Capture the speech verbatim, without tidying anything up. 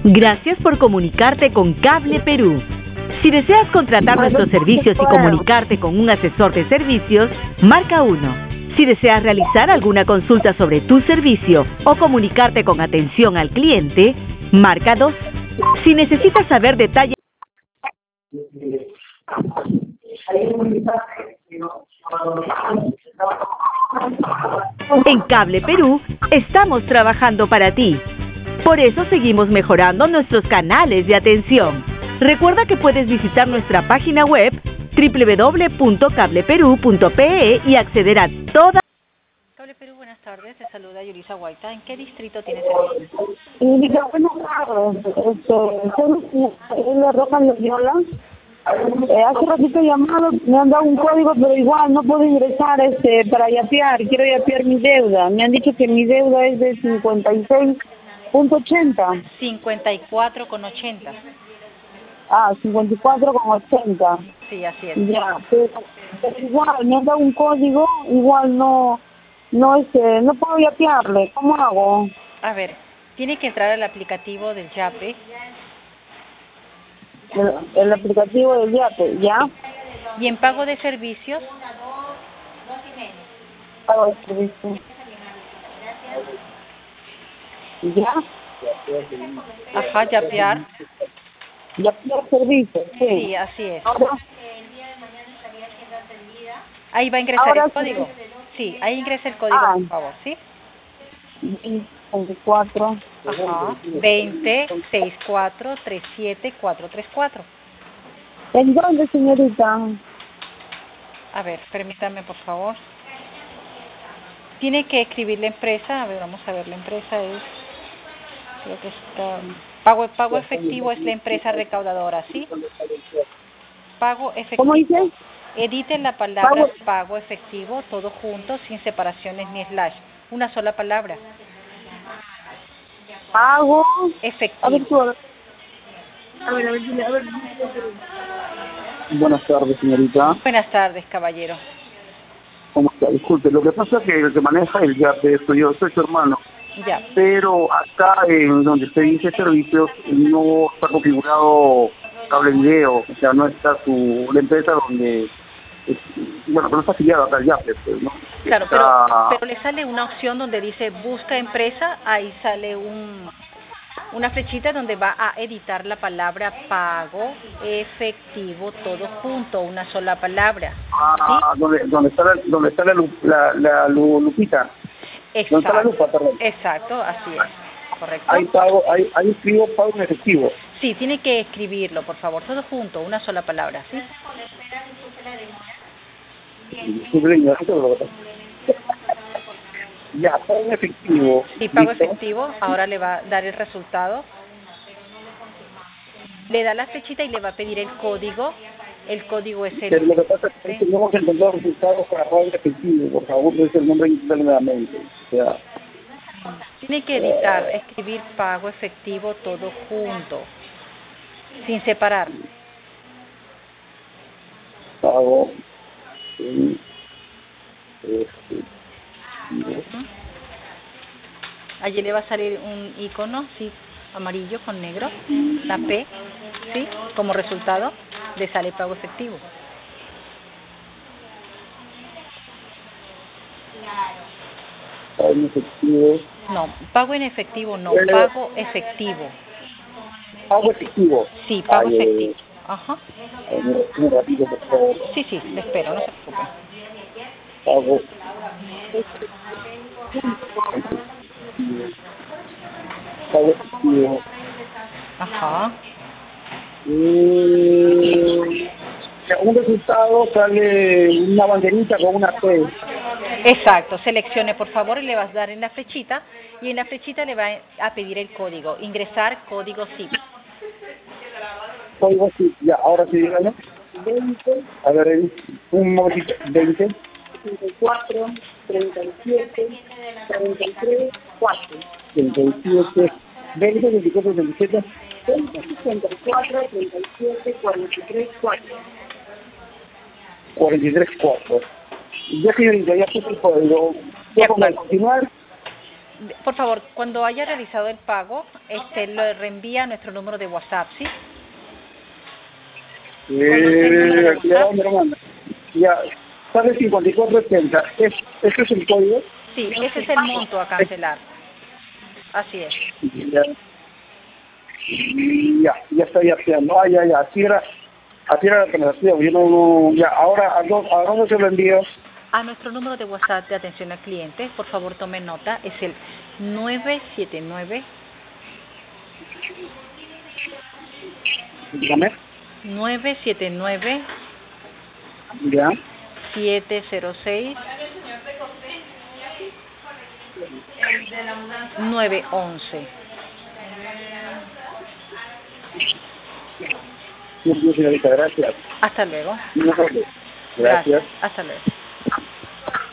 Gracias por comunicarte con Cable Perú. Si deseas contratar nuestros servicios y comunicarte con un asesor de servicios, marca uno. Si deseas realizar alguna consulta sobre tu servicio o comunicarte con atención al cliente, marca dos. Si necesitas saber detalles en Cable Perú, estamos trabajando para ti. Por eso seguimos mejorando nuestros canales de atención. Recuerda que puedes visitar nuestra página web doble u doble u doble u punto cable perú punto pe e y acceder a toda... Cable Perú, buenas tardes. Te saluda Yulisa Guaita. ¿En qué distrito tienes servicio? Indica, buenas tardes. Este, soy la Roja Loyola. Eh, hace ratito he llamado, me han dado un código, pero igual no puedo ingresar este para yapear. Quiero yapear mi deuda. Me han dicho que mi deuda es de cincuenta y seis punto ochenta. cincuenta y cuatro con ochenta. Ah, cincuenta y cuatro con ochenta. Sí, así es. Ya, pero, pero igual me han dado un código, igual no, no este, no puedo yapearle. ¿Cómo hago? A ver, tiene que entrar al aplicativo del Yape. El, el aplicativo del Yape, ¿ya? Y en pago de servicios, Pago de servicio. ¿Ya? ajá, yapear. Yapear servicio, sí. Sí, así es. Ahora, Ahí va a ingresar Ahora el código. Sí, ahí ingresa el código, Ah. por favor, ¿sí? veinticuatro. Ajá, veinte, sesenta y cuatro, treinta y siete, cuatrocientos treinta y cuatro. ¿En dónde, señorita? A ver, permítame, por favor. Tiene que escribir la empresa. A ver, vamos a ver, la empresa es... Creo que está... Pago, pago efectivo es la empresa recaudadora, ¿sí? Pago efectivo. ¿Cómo dice? Editen la palabra Pago- pago efectivo, todo junto, sin separaciones ni slash. Una sola palabra. Pago. Efectivo. A ver, tú, a ver. A ver, a ver, dile, a ver. Buenas tardes, señorita. Buenas tardes, caballero. ¿Cómo está? Disculpe, lo que pasa es que el que maneja el Yape soy yo, soy su hermano. Ya. Pero acá, en donde usted dice servicios, no está configurado cable video. O sea, no está su la empresa donde... es- bueno, pero no está afiliado acá al Yape, pues, ¿no? Claro, pero, Está- pero le sale una opción donde dice busca empresa, ahí sale un una flechita donde va a editar la palabra pago efectivo, todo junto, una sola palabra. Ah, donde, donde está la, donde está la, lu- la, la lu- lupita. ¿Sí? ¿Dónde está la Exacto. lupa, perdón? Exacto, así es. Correcto. Ahí pago, ahí, ahí escribo pago en efectivo. Sí, tiene que escribirlo, por favor, todo junto, una sola palabra, ¿sí? Disculpe la ignorancia, pero lo que pasa. Ya, pago en efectivo. Sí, pago ¿Listo? efectivo, ahora le va a dar el resultado. Le da la flechita y le va a pedir el código. El código es Pero lo que el... pasa es que ¿sí? tenemos que encontrar resultados para pago en efectivo. Por favor, no es el nombre internamente. O sea, Tiene que editar, escribir pago efectivo todo junto, sin separar. pago en efectivo. Allí le va a salir un icono, sí, amarillo con negro, la P, sí, como resultado le sale pago efectivo. Pago en efectivo. No, pago en efectivo no, Pero- pago efectivo. Pago efectivo. Sí, pago Ay, eh, efectivo. Ajá. ay, un, un ratito, por favor. Sí, sí, le espero, no se preocupe. Pago. Pago efectivo. Ajá. Mm, un resultado sale una banderita con una P. Exacto, seleccione por favor y le vas a dar en la flechita y en la flechita le va a pedir el código, ingresar código S I P. Código sí, ya, ahora sí, dígame. veinte, A ver, eh, un momentito, veinte, treinta y cuatro, treinta y siete, cuarenta y tres, cuatro. treinta y siete, veinte, veinticuatro, treinta y siete, veinte, sesenta y cuatro, treinta y siete, cuarenta y tres, cuatro. cuarenta y tres, cuatro. Ya, señorita, ya puse el código. De Ya pongo acuerdo. continuar. Por favor, cuando haya realizado el pago, este, lo reenvía a nuestro número de WhatsApp, ¿sí? Eh, aquí a dónde lo manda. Ya, sale cincuenta y cuatro setenta. ¿Es, ¿Ese es el código? Sí, ese es el monto a cancelar. Así es. Ya, ya, ya está ya haciendo. Ah, ya, ya, así era, así era la transacción. Yo no, no, ya, ahora, ¿a dónde, a dónde se lo envío? A nuestro número de WhatsApp de atención al cliente, por favor tome nota, es el nueve siete nueve Dígame. nueve siete nueve Ya. siete cero seis nueve once. Bien, señorita, gracias. Hasta luego. Gracias. Gracias. Hasta luego.